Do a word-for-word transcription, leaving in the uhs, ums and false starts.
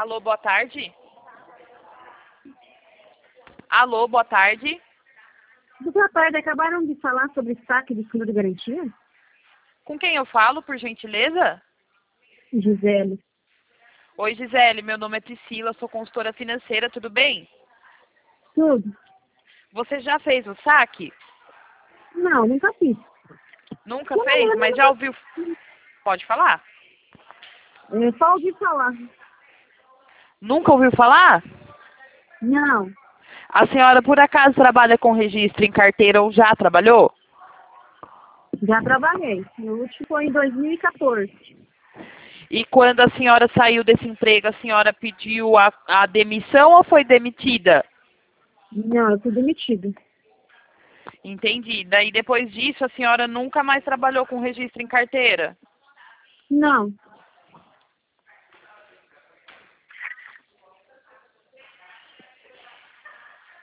Alô, boa tarde. Alô, boa tarde. Boa tarde, acabaram de falar sobre saque de fundo de garantia? Com quem eu falo, por gentileza? Gisele. Oi, Gisele, meu nome é Priscila, sou consultora financeira, tudo bem? Tudo? Você já fez o saque? Não, nunca fiz. Nunca Eu não fez, lembro, mas nunca já ouviu... Pode falar? É, só ouvi falar. Nunca ouviu falar? Não, A senhora, por acaso, trabalha com registro em carteira ou já trabalhou? já trabalhei. O último foi em dois mil e quatorze. E quando a senhora saiu desse emprego, a senhora pediu a, a demissão ou foi demitida? Não, eu fui demitida. Entendi. Daí, depois disso, a senhora nunca mais trabalhou com registro em carteira? Não,